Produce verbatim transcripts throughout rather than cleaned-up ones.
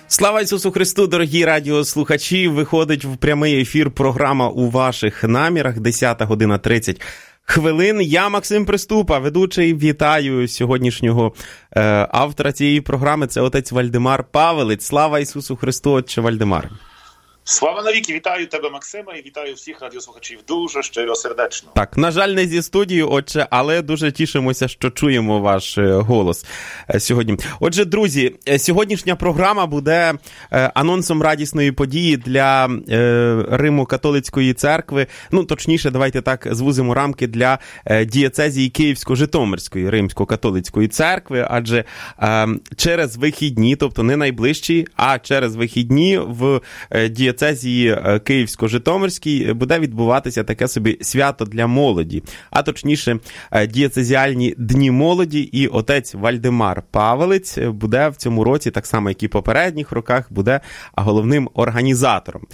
Слава Ісусу Христу, дорогі радіослухачі! Виходить в прямий ефір програма «У ваших намірах», десята година тридцять хвилин. Я Максим Приступа, ведучий. Вітаю сьогоднішнього е, автора цієї програми. Це отець Вальдемар Павелець. Слава Ісусу Христу, отче Вальдемар! Слава навіки! Вітаю тебе, Максима, і вітаю всіх радіослухачів дуже щиро сердечно. Так, на жаль, не зі студії, отче, але дуже тішимося, що чуємо ваш голос сьогодні. Отже, друзі, сьогоднішня програма буде анонсом радісної події для Римо-католицької церкви. Ну, точніше, давайте так звузимо рамки для дієцезії Київсько-Житомирської Римсько-католицької церкви, адже через вихідні, тобто не найближчі, а через вихідні в дієцезії Дієцезії Київсько-Житомирській буде відбуватися таке собі свято для молоді, а точніше дієцезіальні дні молоді, і отець Вальдемар Павелець буде в цьому році, так само як і в попередніх роках, буде головним організатором.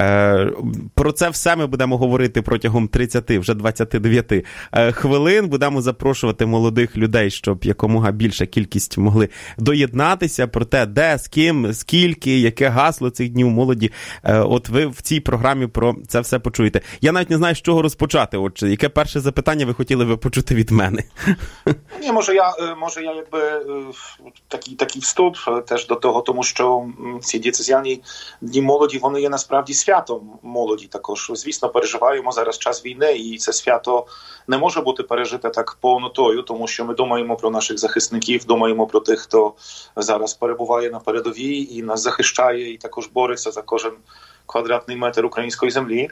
Про це все ми будемо говорити протягом тридцяти, вже двадцяти дев'яти хвилин. Будемо запрошувати молодих людей, щоб якомога більша кількість могли доєднатися про те, де, з ким, скільки, яке гасло цих днів молоді. От ви в цій програмі про це все почуєте. Я навіть не знаю, з чого розпочати. Отже, яке перше запитання ви хотіли би почути від мене? Ні, може я, може я якби такий, такий вступ теж до того, тому що ці дієцезіальні дні молоді, вони є насправді святом молоді також. Звісно, переживаємо зараз час війни, і це свято не може бути пережите так повнотою, тому що ми думаємо про наших захисників, думаємо про тих, хто зараз перебуває на передовій і нас захищає, і також бореться за кожен квадратний метр української землі.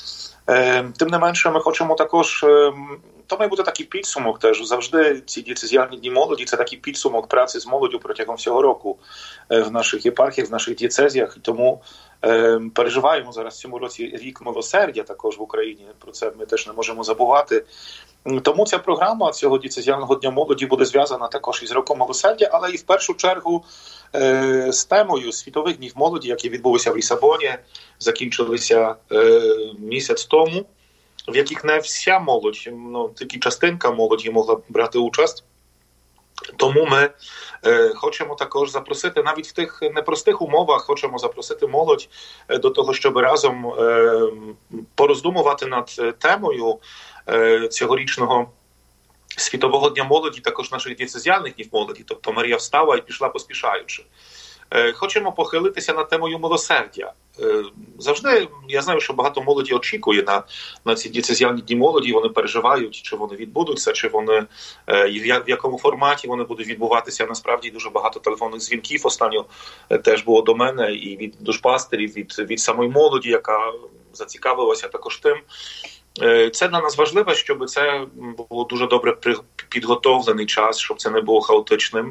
Тим не менше, ми хочемо також, то має бути такий підсумок теж. Завжди ці дієцезіальні дні молоді – це такий підсумок праці з молоддю протягом всього року в наших єпархіях, в наших дієцезіях. І тому переживаємо зараз в цьому році рік милосердя також в Україні. Про це ми теж не можемо забувати. Тому ця програма цього дієцезіального дня молоді буде зв'язана також із роком милосердя, але і в першу чергу е, з темою світових днів молоді, які відбулися в Лісабоні, закінчилися е, місяць тому, в яких не вся молодь, ну, тільки частинка молоді могла брати участь. Тому ми е, хочемо також запросити, навіть в тих непростих умовах, хочемо запросити молодь до того, щоб разом е, пороздумувати над темою е, цьогорічного Світового дня молоді, також наших дієцезіальних днів молоді, тобто Марія встала і пішла поспішаючи. Е, хочемо похилитися над темою милосердя. Е, завжди, я знаю, що багато молоді очікує на, на ці дієцезіальні дні молоді, вони переживають, чи вони відбудуться, чи вони, е, в якому форматі вони будуть відбуватися. Насправді дуже багато телефонних дзвінків останньо е, теж було до мене, і від душпастерів, від, від самої молоді, яка зацікавилася також тим. Це для нас важливо, щоб це було дуже добре підготовлений час, щоб це не було хаотичним.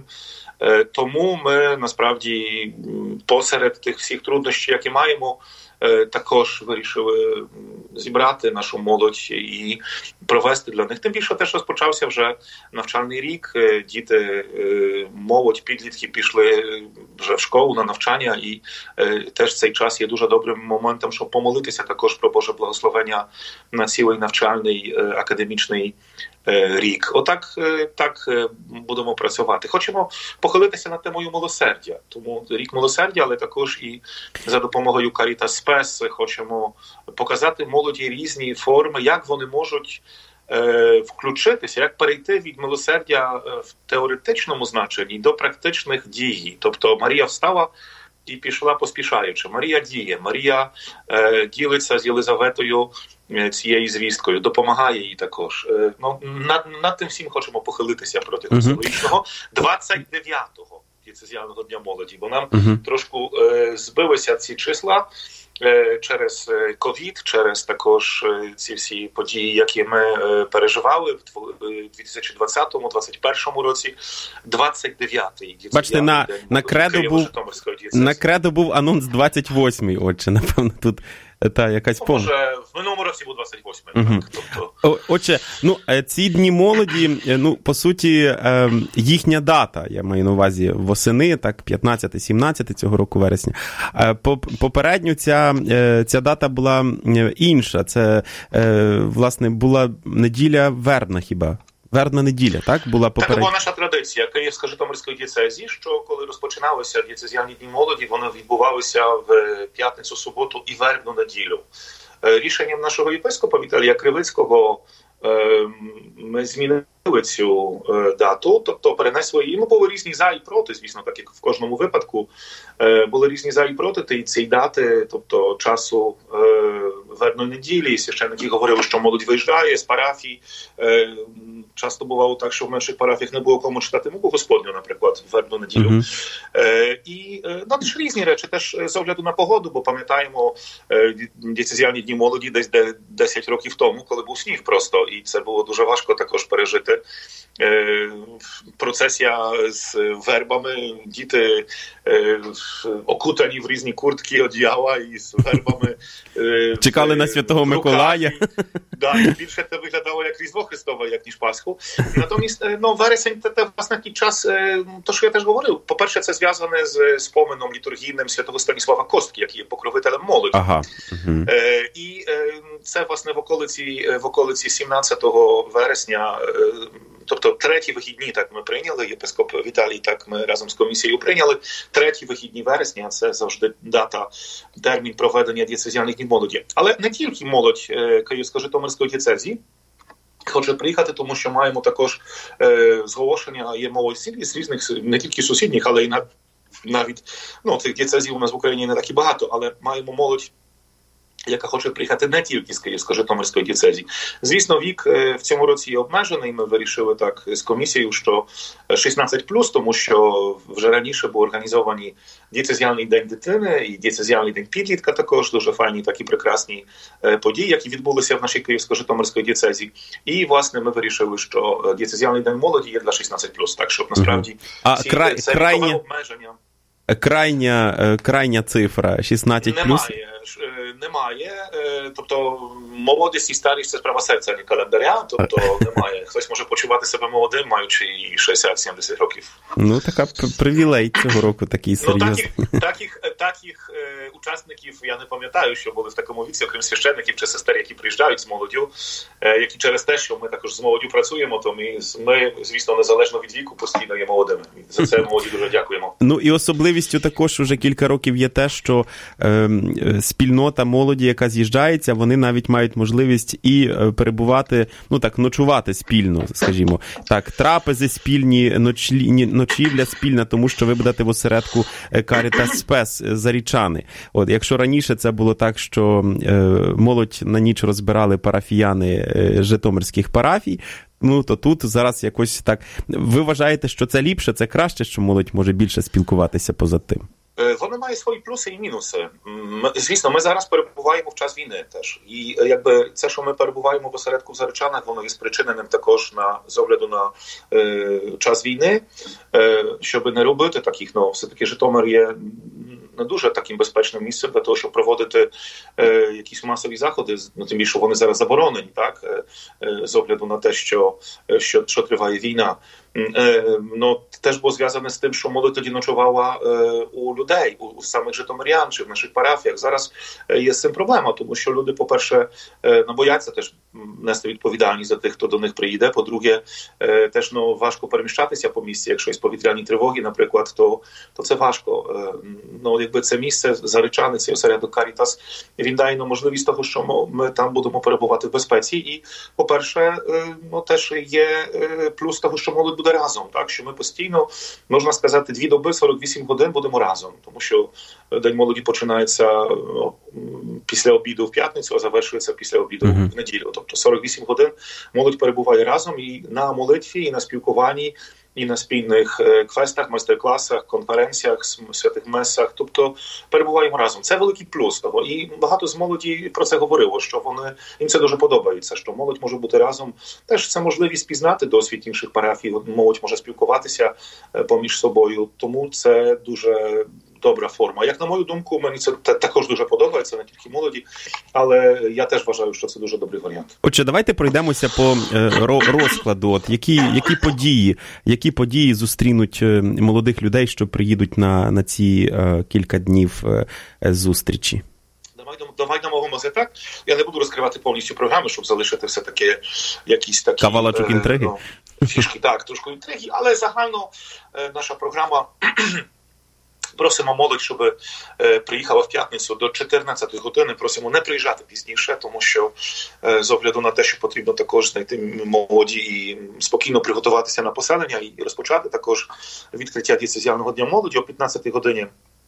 Тому ми, насправді, посеред тих всіх труднощів, які маємо, також вирішили зібрати нашу молодь і провести для них. Тим більше те, що розпочався вже навчальний рік, діти, молодь, підлітки пішли вже в школу на навчання, і теж цей час є дуже добрим моментом, щоб помолитися також про Боже благословення на цілий навчальний академічний рік. Отак так будемо працювати. Хочемо похилитися над темою милосердя. Тому рік милосердя, але також і за допомогою Caritas Spes хочемо показати молоді різні форми, як вони можуть е, включитися, як перейти від милосердя в теоретичному значенні до практичних дій. Тобто Марія встала і пішла поспішаючи. Марія діє, Марія е, ділиться з Єлизаветою цією звісткою, допомагає їй також. Е, ну, над, над тим всім хочемо похилитися протягом цьогорічного двадцять дев'ятого дієцезіального дня молоді, бо нам uh-huh. трошку е, збилися ці числа е, через ковід, через також ці всі події, які ми е, переживали в дві тисячі двадцятому - двадцять першому році. двадцять дев'ятий Бачите, на, на, кредо був, на кредо був анонс двадцять восьмий, отче, напевно, тут та якась ну, може, в минулому році був двадцять восьмий. Угу. Так, тобто... Отже, ну, ці дні молоді, ну, по суті, їхня дата, я маю на увазі восени, так, п'ятнадцяте-сімнадцяте цього року вересня. Попередньо ця, ця дата була інша. Це, власне, була неділя Вербна хіба? Вербна неділя, так? Була попередня. Така була наша традиція Київсько-Житомирської дієцезії, що коли розпочиналися дієцезіальні дні молоді, вони відбувалися в п'ятницю, суботу і вербну неділю. Рішенням нашого єпископа Віталія Кривицького ми змінили цю дату, тобто перенесли її. Ну, були різні за і проти, звісно, так як в кожному випадку. Були різні за і проти цієї дати, тобто часу вербної неділі. Священники говорили, що молодь виїжджає з парафій. Часто бувало так, що в менших парафіях не було кому читати мову Господню, наприклад, в вербну неділю. Uh-huh. І ну, теж різні речі, теж з огляду на погоду, бо пам'ятаємо дієцезіальні дні молоді десь десять років тому, коли був сніг просто, і це було дуже важко також пережити. Процесія з вербами, діти окутані в різні куртки, одіяла і з вербами. Чекали на Святого Миколая. Да, і більше це виглядало як Різдво Христове, як ніж Пасху. Натомість, ну, вересень, це, це власне такий час, то, що я теж говорив, по-перше, це зв'язане з споменом літургійним Святого Станіслава Костки, який є покровителем молоді. Ага. Угу. Е, і е, це, власне, в околиці, в околиці сімнадцятого вересня, е, тобто треті вихідні, так ми прийняли, єпископ Віталій, так ми разом з комісією прийняли, треті вихідні вересня, це завжди дата, термін проведення дієцезіальних днів молоді. Але не тільки молодь е, Київсько-Житомирської дієцезії хоче приїхати, тому що маємо також е, зголошення, є молодь з різних, не тільки сусідніх, але й на, навіть, ну, цих дієцезій у нас в Україні не так і багато, але маємо молодь, яка хоче приїхати не тільки з Київсько-Житомирської дієцезії. Звісно, вік в цьому році є обмежений, ми вирішили так з комісією, що шістнадцять плюс, тому що вже раніше були організовані дієцезіальний день дитини і дієцезіальний день підлітка також, дуже файні такі прекрасні події, які відбулися в нашій Київсько-Житомирській дієцезії. І, власне, ми вирішили, що дієцезіальний день молоді є для шістнадцять плюс, так що, насправді, а ці, край, це крайня, обмеження. Крайня, крайня цифра шістнадцять плюс? Немає. Немає, тобто молодість і старість – це справа серця, а не календаря, тобто немає. Хтось може почувати себе молодим, маючи шістдесят-сімдесят років. Ну, така привілей цього року такий серйозний. Ну, таких, таких, таких е, учасників я не пам'ятаю, що були в такому віці, окрім священників чи сестер, які приїжджають з молоддю, е, які через те, що ми також з молоддю працюємо, то ми, ми, звісно, незалежно від віку, постійно є молодими. За це молоді дуже дякуємо. Ну, і особливістю також уже кілька років є те, що е, спільнота молоді, яка з'їжджається, вони навіть мають можливість і перебувати, ну так, ночувати спільно, скажімо. Так, трапези спільні, ночлі, ночівля спільна, тому що ви будете в осередку Caritas Spes Зарічани. От, якщо раніше це було так, що е, молодь на ніч розбирали парафіяни е, житомирських парафій, ну, то тут зараз якось так. Ви вважаєте, що це ліпше, це краще, що молодь може більше спілкуватися поза тим? Воно має свої плюси і мінуси. Ми, звісно, ми зараз перебуваємо в час війни теж. І якби це, що ми перебуваємо в осередку в Заречанах, воно є спричиненим також на, з огляду на е, час війни, е, щоб не робити таких, ну, все-таки Житомир є не дуже таким безпечним місцем для того, щоб проводити е, якісь масові заходи, ну, тим більше вони зараз заборонені, так, е, е, з огляду на те, що, що, що триває війна. Е, ну, теж було зв'язане з тим, що молодь тоді ночувала е, у людей, у, у самих житомирян чи в наших парафіях. Зараз е, є з цим проблема, тому що люди, по-перше, е, бояться теж нести відповідальність за тих, хто до них приїде. По-друге, е, теж, ну, важко переміщатися по місці. Якщо є повітряні тривоги, наприклад, то, то це важко. Е, ну, якби це місце, Заречани, цей осередок Caritas, він дає нам можливість того, що ми, ми там будемо перебувати в безпеці. І, по-перше, е, ну, теж є е, плюс того, що молодь буде разом, так, що ми постійно, можна сказати, дві доби, сорок вісім годин будемо разом, тому що День молоді починається, ну, після обіду в п'ятницю, а завершується після обіду uh-huh. в неділю. Тобто сорок вісім годин молодь перебуває разом і на молитві, і на спілкуванні, і на спільних квестах, майстер-класах, конференціях, святих месах, тобто перебуваємо разом. Це великий плюс того. І багато з молоді про це говорило, що вони, їм це дуже подобається, що молодь може бути разом. Теж це можливість пізнати досвід інших парафій, молодь може спілкуватися поміж собою, тому це дуже добра форма. Як на мою думку, мені це також дуже подобається, не тільки молоді, але я теж вважаю, що це дуже добрий варіант. Отже, давайте пройдемося по розкладу. От які, які події, які події зустрінуть молодих людей, що приїдуть на, на ці кілька днів зустрічі? Давай домовимося так. Я не буду розкривати повністю програми, щоб залишити все-таки якісь такі... Кавалочок інтриги. Ну, фішки, так, трошки інтриги, але загально наша програма просимо молодь, щоб е, приїхала в п'ятницю до чотирнадцятої години. Просимо не приїжджати пізніше, тому що е, з огляду на те, що потрібно також знайти молоді і спокійно приготуватися на поселення і розпочати також відкриття дієцезіального дня молоді о п'ятнадцятій годині.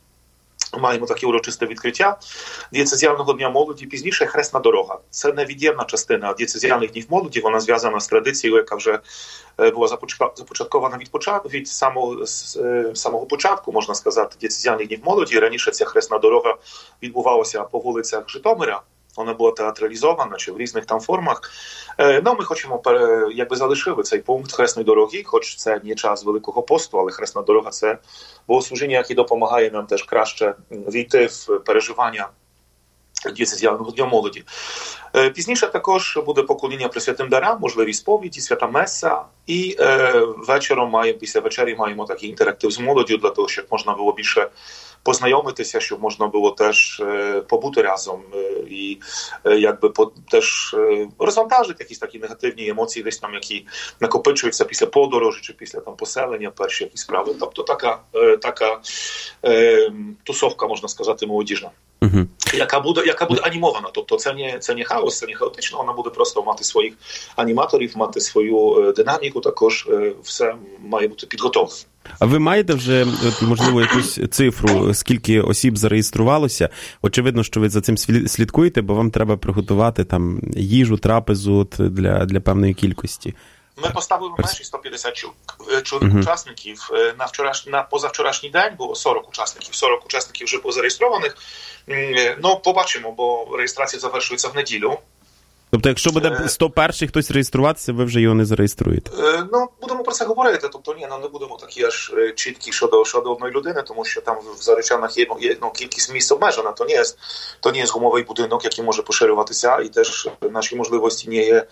Маємо таке урочисте відкриття дієцезіального дня молоді. Пізніше хресна дорога. Це невід'ємна частина дієцезіальних днів молоді. Вона зв'язана з традицією, яка вже була започаткована від початку, від самого, з самого початку, можна сказати, дієцезіальних днів молоді. Раніше ця хресна дорога відбувалася по вулицях Житомира. Вона була театралізована чи в різних там формах. Ну, ми хочемо, якби залишили цей пункт хресної дороги, хоч це не час Великого посту, але хресна дорога – це богослужіння, яке допомагає нам теж краще війти в переживання дієцезіального дня молоді. Пізніше також буде поклоніння Пресвятим дарам, можливість сповіді, свята меса. І е, вечором маємо, після вечері маємо такий інтерактив з молоддю, для того, щоб можна було більше познайомитися, щоб можна було теж е, побути разом е, і е, якби по, теж е, розвантажити якісь такі негативні емоції, десь там, які накопичуються після подорожі чи після там поселення, перші якісь справи. Тобто така, е, така е, тусовка, можна сказати, молодіжна. Uh-huh. Яка буде, яка буде анімована. Тобто це не, це не хаос, це не хаотично, вона буде просто мати своїх аніматорів, мати свою е, динаміку, також е, все має бути підготовлено. А ви маєте вже, от, можливо, якусь цифру, скільки осіб зареєструвалося? Очевидно, що ви за цим слідкуєте, бо вам треба приготувати там їжу, трапезу для, для певної кількості. Ми поставили межі сто п'ятдесят чоловік uh-huh. учасників. На, вчораш... на позавчорашній день було сорок учасників. сорок учасників вже позареєстрованих. Ну, побачимо, бо реєстрація завершується в неділю. Тобто, якщо буде сто перших хтось реєструватися, ви вже його не зареєструєте? Ну, будемо про це говорити. Тобто, ні, ну, не будемо такі аж чіткі щодо, щодо одної людини, тому що там в Заречанах є, є ну, кількість місць обмежена. То не є, то не є гумовий будинок, який може поширюватися, і теж наші можливості не є,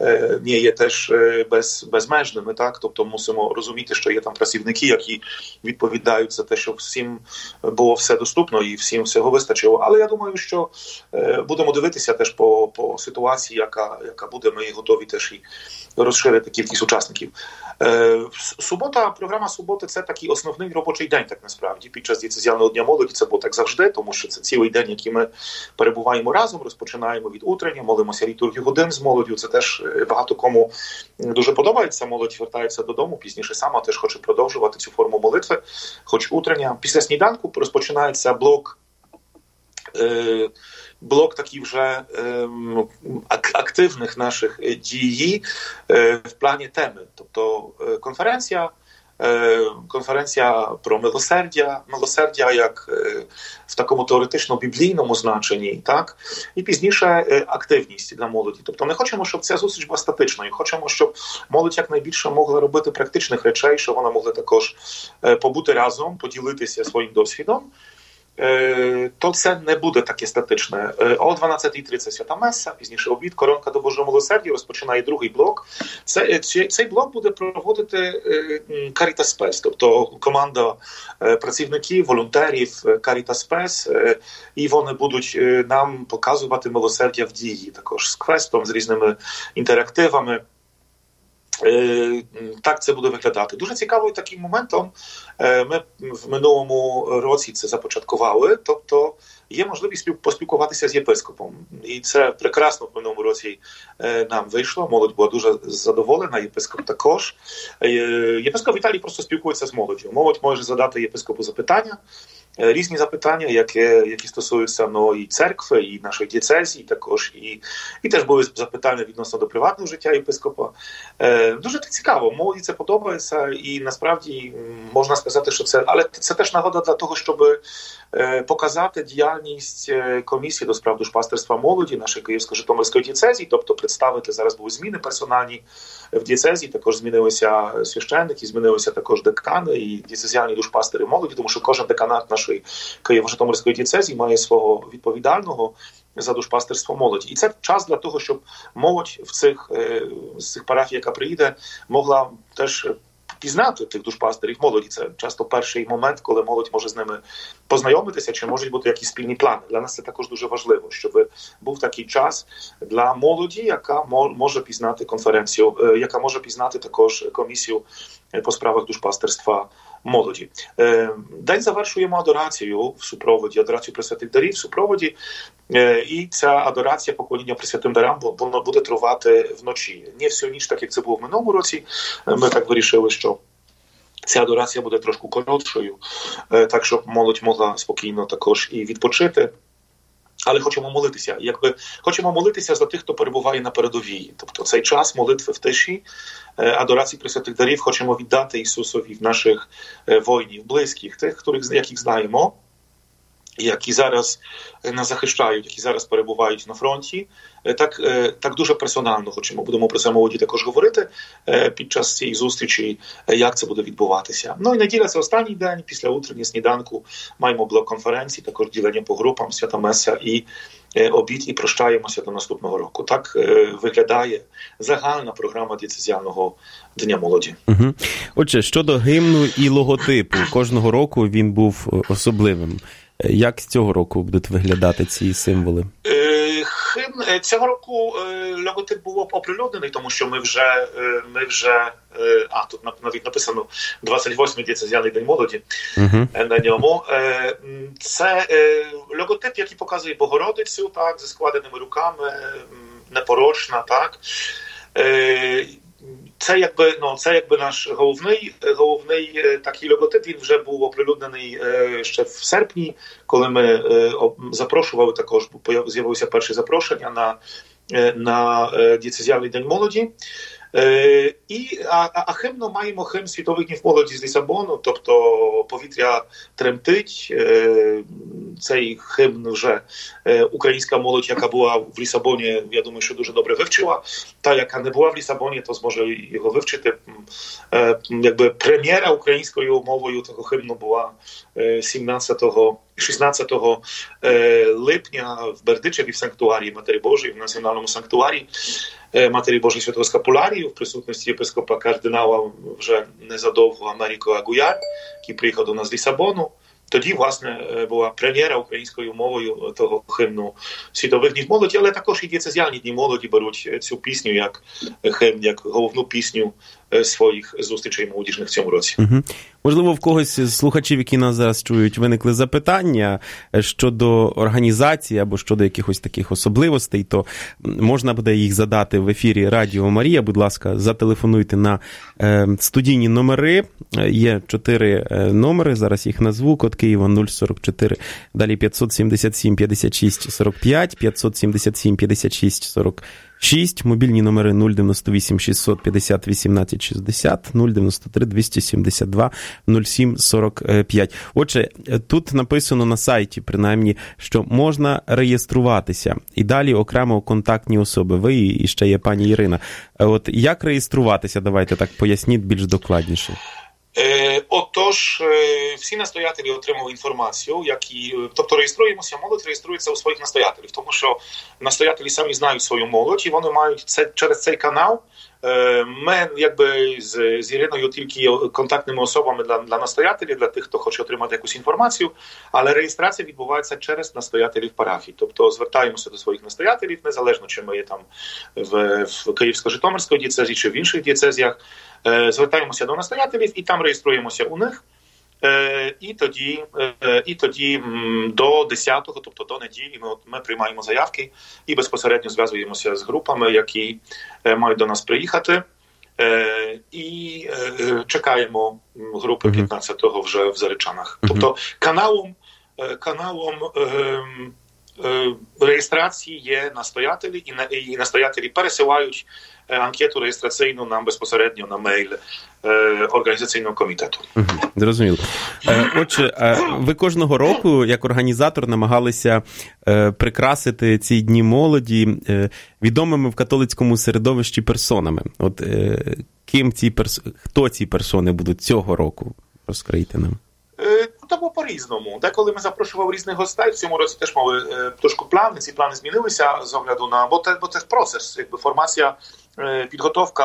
не є теж без, безмежними. Так? Тобто, мусимо розуміти, що є там працівники, які відповідають за те, щоб всім було все доступно і всім всього вистачило. Але я думаю, що будемо дивитися теж по, по ситуації, Яка, яка буде, ми готові теж і розширити кількість учасників. Е, субота, програма суботи – це такий основний робочий день, так насправді. Під час дієцезіального дня молоді це було так завжди, тому що це цілий день, який ми перебуваємо разом, розпочинаємо від утрення, молимося літургію годин з молоддю. Це теж багато кому дуже подобається. Молодь вертається додому, пізніше сама теж хоче продовжувати цю форму молитви, хоч утрення. Після сніданку розпочинається блок е, блок таких вже е, активних наших дій е, в плані теми. Тобто е, конференція, е, конференція про милосердя, милосердя як е, в такому теоретично-біблійному значенні, так? І пізніше е, активність для молоді. Тобто ми хочемо, щоб ця зустріч була статичною, хочемо, щоб молодь якнайбільше могла робити практичних речей, щоб вона могла також е, побути разом, поділитися своїм досвідом. То це не буде таке статичне. О дванадцятій тридцять свята меса, пізніше обід, коронка до Божого милосердя, розпочинає другий блок. Це, цей блок буде проводити Caritas Spes, тобто команда працівників, волонтерів Caritas Spes, і вони будуть нам показувати милосердя в дії, також з квестом, з різними інтерактивами. Так це буде виглядати. Дуже цікавим таким моментом, ми в минулому році це започаткували, тобто є можливість поспілкуватися з єпископом. І це прекрасно в минулому році нам вийшло, молодь була дуже задоволена, єпископ також. Єпископ Віталій просто спілкується з молоддю. Молодь може задати єпископу запитання, різні запитання, які, які стосуються ну, і церкви, і нашої дієцезії, також і, і теж були запитання відносно до приватного життя єпископа. Е, дуже цікаво, молоді це подобається, і насправді можна сказати, що це, але це теж нагода для того, щоб е, показати діяльність комісії до справ душпастерства молоді нашої Київсько-Житомирської дієцезії, тобто представити, зараз були зміни персональні в дієцезії, також змінилися священники, змінилися також декани і дієцезіальні душпастери молоді, тому що кожен деканат нашої Києво-Житомирської дієцезії має свого відповідального за душпастерство молоді. І це час для того, щоб молодь в цих, з цих парафій, яка приїде, могла теж пізнати тих душпастерів молоді. Це часто перший момент, коли молодь може з ними познайомитися, чи можуть бути якісь спільні плани. Для нас це також дуже важливо, щоб був такий час для молоді, яка може пізнати конференцію, яка може пізнати також комісію по справах душпастерства молоді. День завершуємо адорацією в супроводі, адорацію Пресвятих дарів в супроводі, і ця адорація поклоніння Пресвятим дарам, воно буде тривати вночі. Не всю ніч, так як це було в минулому році, ми так вирішили, що ця адорація буде трошки коротшою, так, щоб молодь могла спокійно також і відпочити. Але хочемо молитися. Якби хочемо молитися за тих, хто перебуває на передовій. Тобто цей час молитви в тиші, адорації Пресвятих дарів хочемо віддати Ісусові в наших воїнів, близьких, тих, яких знаємо, які зараз нас захищають, які зараз перебувають на фронті. Так, так дуже персонально хочемо, будемо про це молоді також говорити під час цієї зустрічі, як це буде відбуватися. Ну і неділя – це останній день, після утреннього сніданку маємо блок конференції, також ділення по групам, свята меса і обід, і прощаємося до наступного року. Так виглядає загальна програма дієцезіального Дня молоді. Угу. Отже, щодо гімну і логотипу, кожного року він був особливим. Як з цього року будуть виглядати ці символи? Химн цього року логотип був оприлюднений, тому що ми вже ми вже а тут навіть написано двадцять восьмий дієцезіальний День молоді. Uh-huh. На ньому це логотип, який показує Богородицю, так, зі складеними руками, непорочна, так. Це якби, ну, це якби наш головний, головний такий логотип, він вже був оприлюднений ще в серпні, коли ми запрошували також, з'явилося перше запрошення на, на дієцезіальний День молоді. Е, і, а, а химно маємо химн Світових днів молоді з Лісабону, тобто повітря тремтить, е, цей химн вже е, українська молодь, яка була в Лісабоні, я думаю, що дуже добре вивчила, та, яка не була в Лісабоні, то зможе його вивчити. Е, якби прем'єра українською мовою того химну була е, сімнадцятого шістнадцятого липня в Бердичеві в санктуарії Матері Божої, в національному санктуарі Матері Божої Святого Скапулярії в присутності єпископа кардинала вже незадовго Америко Агуяр, який приїхав до нас з Лісабону. Тоді, власне, була прем'єра українською мовою того химну Світових днів молоді, але також і дієцезіальні дні молоді беруть цю пісню як химн, як головну пісню своїх зустрічей молодіжних в цьому році. Угу. Можливо, в когось з слухачів, які нас зараз чують, виникли запитання щодо організації або щодо якихось таких особливостей, то можна буде їх задати в ефірі Радіо Марія. Будь ласка, зателефонуйте на е, студійні номери. Є чотири номери, зараз їх назву. Код Києва нуль сорок чотири, далі п'ятсот сімдесят сім п'ятдесят шість сорок п'ять, п'ятсот сімдесят сім п'ятдесят шість сорок шість, мобільні номери нуль дев'яносто вісім шістсот п'ятдесят вісімнадцять шістдесят, нуль дев'яносто три двісті сімдесят два нуль сім сорок п'ять. Отже, тут написано на сайті, принаймні, що можна реєструватися. І далі окремо контактні особи. Ви і ще є пані Ірина. От як реєструватися? Давайте так поясніть більш докладніше. Е, отож, е, всі настоятелі отримали інформацію, які, тобто реєструємося, молодь реєструється у своїх настоятелів, тому що настоятелі самі знають свою молодь, і вони мають це, через цей канал. Е, ми, якби, з, з Іриною тільки контактними особами для, для настоятелів, для тих, хто хоче отримати якусь інформацію, але реєстрація відбувається через настоятелів парафій. Тобто звертаємося до своїх настоятелів, незалежно, чи ми є там в, в Київсько-Житомирській дієцезі, чи в інших дієцезіях. Звертаємося до настоятелів і там реєструємося у них. І тоді, і тоді до десятого, тобто до неділі, ми, ми приймаємо заявки і безпосередньо зв'язуємося з групами, які мають до нас приїхати. І чекаємо групи п'ятнадцятого вже в Заречанах. Тобто каналом, каналом реєстрації є настоятелі, і настоятелі пересилають анкету реєстраційну нам безпосередньо на мейл організаційного комітету. Зрозуміло. Отже, ви кожного року, як організатор, намагалися прикрасити ці дні молоді відомими в католицькому середовищі персонами. От ким ці перс... хто ці персони будуть цього року? Розкрийте нам. То було по-різному. Деколи ми запрошували різних гостей, в цьому році теж мали е, трошки плани, ці плани змінилися з огляду на, бо це, бо це процес, якби формація, е, підготовка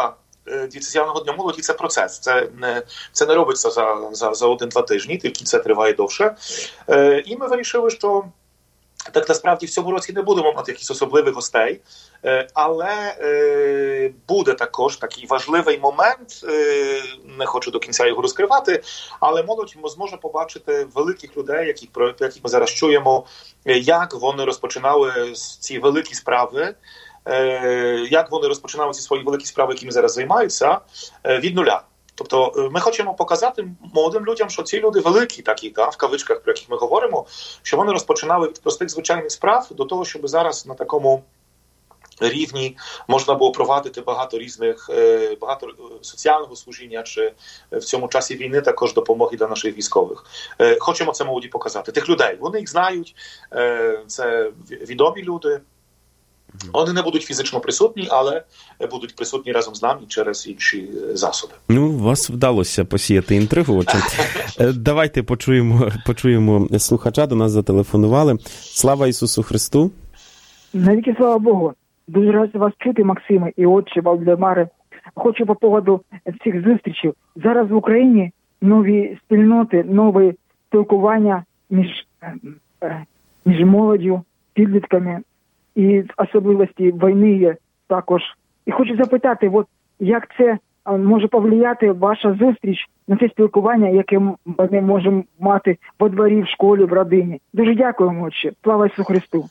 дієцезіального дня молоді – це процес. Це не, це не робиться за, за, за один-два тижні, тільки це триває довше. І ми вирішили, що так насправді в цьому році не будемо мати якихось особливих гостей, але буде також такий важливий момент, не хочу до кінця його розкривати, але молодь зможе побачити великих людей, яких, про яких ми зараз чуємо, як вони розпочинали ці великі справи, як вони розпочинали ці свої великі справи, якими зараз займаються, від нуля. Тобто ми хочемо показати молодим людям, що ці люди великі, такі, та, в кавичках, про яких ми говоримо, що вони розпочинали від простих звичайних справ до того, щоб зараз на такому рівні можна було провадити багато різних, багато соціального служіння, чи в цьому часі війни також допомоги для наших військових. Хочемо це молоді показати. Тих людей, вони їх знають, це відомі люди. Вони не будуть фізично присутні, але будуть присутні разом з нами через інші засоби. Ну, у вас вдалося посіяти інтригу. Отже. Давайте почуємо, почуємо слухача, до нас зателефонували. Слава Ісусу Христу! Навіки слава Богу! Дуже радий вас чути, Максиме і отче Валдемаре. Хочу по поводу цих зустрічей. Зараз в Україні нові спільноти, нові спілкування між, між молоддю, підлітками. І особливості війни є також. І хочу запитати, от як це може повлияти ваша зустріч на це спілкування, яке ми можемо мати во дворі, в школі, в родині. Дуже дякуємо, отче. Слава Ісусу Христу.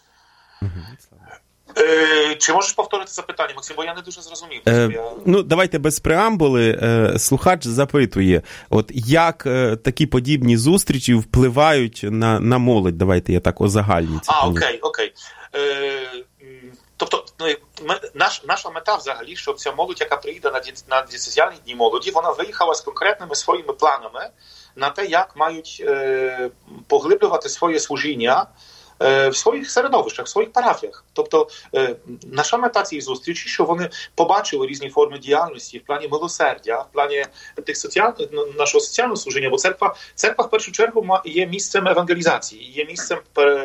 Е, чи можеш повторити запитання, Максим, бо я не дуже зрозумів. Е, я... Ну, давайте без преамбули. Е, слухач запитує, от як е, такі подібні зустрічі впливають на, на молодь? Давайте я так озагальню це. А, окей, окей. Е, тобто, ми, наш, наша мета взагалі, щоб ця молодь, яка приїде на, ді, на дієцезіальні дні молоді, вона виїхала з конкретними своїми планами на те, як мають е, поглиблювати своє служіння в своїх середовищах, в своїх парафіях. Тобто наша мета цієї зустрічі, що вони побачили різні форми діяльності в плані милосердя, в плані тих соціальних, нашого соціального служіння, бо церква, церква в першу чергу є місцем евангелізації, є місцем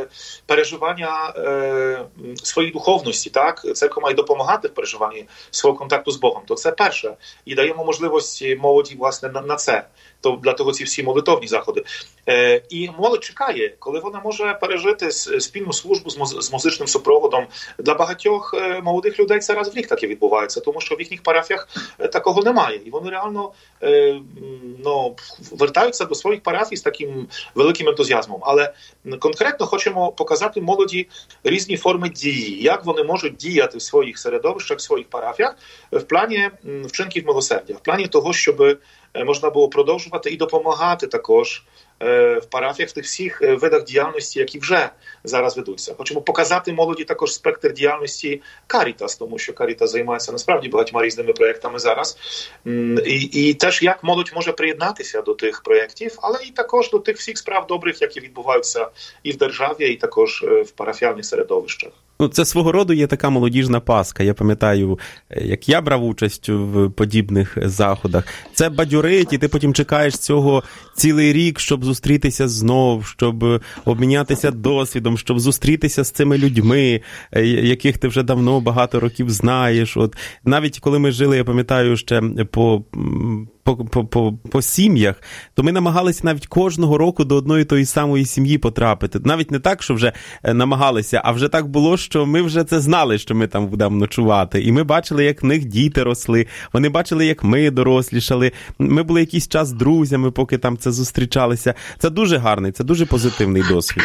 переживання е, своєї духовності. Так? Церква має допомагати в переживанні свого контакту з Богом. То це перше. І даємо можливість молоді власне на, на це. То для того ці всі молитовні заходи. Е, і молодь чекає, коли вона може пережити спільну службу з, муз, з музичним супроводом. Для багатьох е, молодих людей це раз в рік таке відбувається, тому що в їхніх парафіях е, такого немає. І вони реально е, ну, вертаються до своїх парафій з таким великим ентузіазмом. Але конкретно хочемо показати молоді різні форми дії, як вони можуть діяти в своїх середовищах, в своїх парафіях в плані вчинків милосердя, в плані того, щоб можна було продовжувати і допомагати також в парафіях в тих всіх видах діяльності, які вже зараз ведуться. Хочемо показати молоді також спектр діяльності Caritas, тому що Caritas займається насправді багатьма різними проєктами зараз. І, і теж як молодь може приєднатися до тих проєктів, але і також до тих всіх справ добрих, які відбуваються і в державі, і також в парафіальних середовищах. Ну, це свого роду є така молодіжна Пасха. Я пам'ятаю, як я брав участь в подібних заходах. Це бадьорить, і ти потім чекаєш цього цілий рік, щоб зустрітися знов, щоб обмінятися досвідом, щоб зустрітися з цими людьми, яких ти вже давно багато років знаєш. От навіть коли ми жили, я пам'ятаю, ще по... По, по, по, по сім'ях, то ми намагалися навіть кожного року до одної тої самої сім'ї потрапити. Навіть не так, що вже намагалися, а вже так було, що ми вже це знали, що ми там будемо ночувати. І ми бачили, як в них діти росли, вони бачили, як ми дорослішали. Ми були якийсь час друзями, поки там це зустрічалися. Це дуже гарний, це дуже позитивний досвід.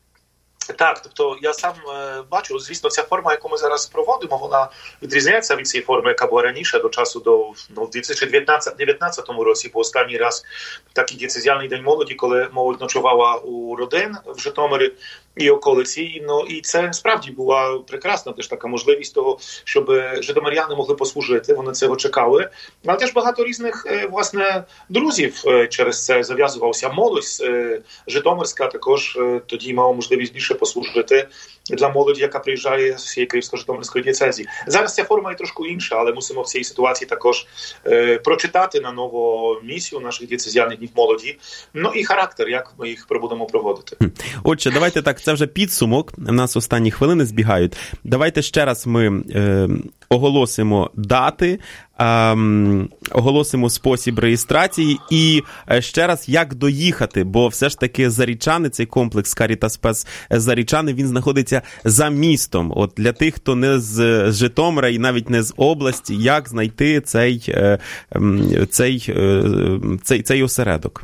Так, тобто я сам е, бачу, звісно, ця форма, яку ми зараз проводимо, вона відрізняється від цієї форми, яка була раніше, до часу до ну, в дві тисячі дев'ятнадцятому році, був останній раз такий дієцезіальний день молоді, коли молодь ночувала у родин в Житомирі і околиці. Ну, і це справді була прекрасна теж така можливість того, щоб житомиряни могли послужити, вони цього чекали. Але теж багато різних, власне, друзів через це зав'язувався. Молодь житомирська також тоді мала можливість більше послужити для молоді, яка приїжджає з всієї Київсько-Житомирської дієцезії. Зараз ця форма є трошки інша, але мусимо в цій ситуації також е, прочитати на нову місію наших дієцезіальних днів молоді, ну і характер, як ми їх будемо проводити. Отже, давайте так це вже підсумок, у нас останні хвилини збігають. Давайте ще раз ми е, оголосимо дати, е, оголосимо спосіб реєстрації і ще раз, як доїхати, бо все ж таки Зарічани, цей комплекс Caritas Spes Зарічани, він знаходиться за містом. От для тих, хто не з Житомира і навіть не з області, як знайти цей, е, цей, е, цей, цей осередок?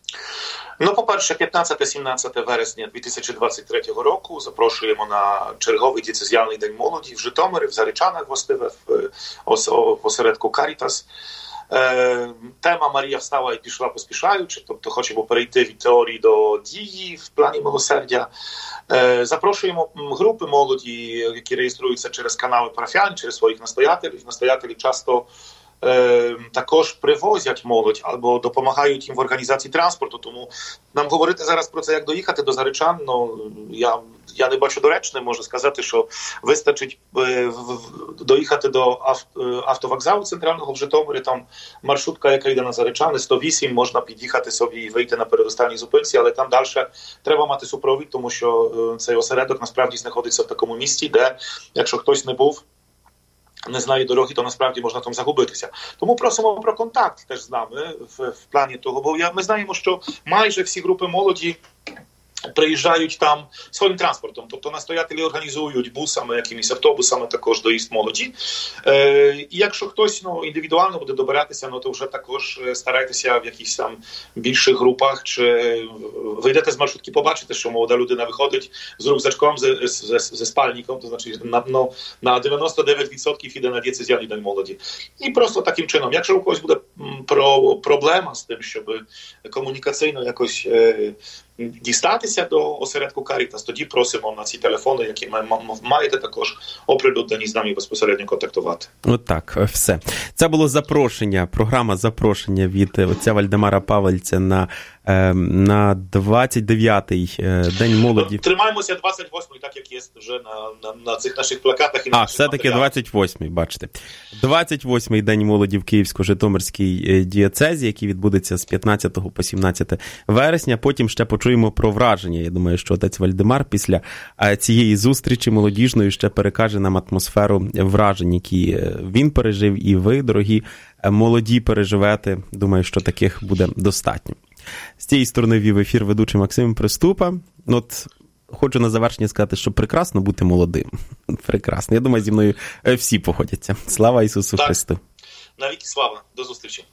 Ну, по-перше, п'ятнадцяте-сімнадцяте вересня дві тисячі двадцять третього року запрошуємо на черговий дієцезіальний день молоді в Житомирі, в Зарічанах, властиве, в осередку Caritas. Е, тема «Марія встала і пішла поспішаючи», тобто хочемо перейти від теорії до дії в плані милосердя. Е, запрошуємо групи молоді, які реєструються через канали парафіян, через своїх настоятелів. Настоятелі часто Е, також привозять молодь або допомагають їм в організації транспорту, тому нам говорити зараз про це, як доїхати до Зарічан, ну, я, я не бачу доречним, можу сказати, що вистачить е, в, доїхати до авто, автовокзалу центрального в Житомирі, там маршрутка, яка йде на Зарічани, сто вісім, можна під'їхати собі і вийти на передостанній зупинці, але там далі треба мати супровід, тому що е, цей осередок насправді знаходиться в такому місці, де, якщо хтось не був, не знає дороги, то насправді можна там загубитися. Тому просимо про контакт теж з нами в, в плані того, бо я, ми знаємо, що майже всі групи молоді приїжджають там своїм транспортом, тобто настоятелі організують бусами, якимись автобусами також доїзд молоді. Е, і якщо хтось ну, індивідуально буде добиратися, ну, то вже також старайтеся в якихось там більших групах, чи вийдете з маршрутки, побачите, що молода людина виходить з рюкзачком, з, з, з, з спальником, то значить на, ну, на дев'яносто дев'ять відсотків іде на дієцезіальний день молоді. І просто таким чином, якщо у когось буде про, проблема з тим, щоб комунікаційно якось е, дістатися до осередку Caritas, тоді просимо на ці телефони, які ми маєте також оприлюднені з нами безпосередньо контактувати. От так, все. Це було запрошення, програма запрошення від отця Вальдемара Павельця на, на двадцять дев'ятий День молоді. Тримаємося двадцять восьмий, так як є вже на, на, на цих наших плакатах. І на а, все-таки двадцять восьмий, бачите. двадцять восьмий День молоді в Київсько-Житомирській дієцезі, який відбудеться з п'ятнадцятого по сімнадцяте вересня. Потім ще почуємо про враження. Я думаю, що отець Вальдемар після цієї зустрічі молодіжної ще перекаже нам атмосферу вражень, які він пережив, і ви, дорогі молоді, переживете. Думаю, що таких буде достатньо. З цієї сторони вів ефір ведучий Максим Приступа. От хочу на завершення сказати, що прекрасно бути молодим. Прекрасно. Я думаю, зі мною всі погодяться. Слава Ісусу так. Христу. Навіки слава. До зустрічі.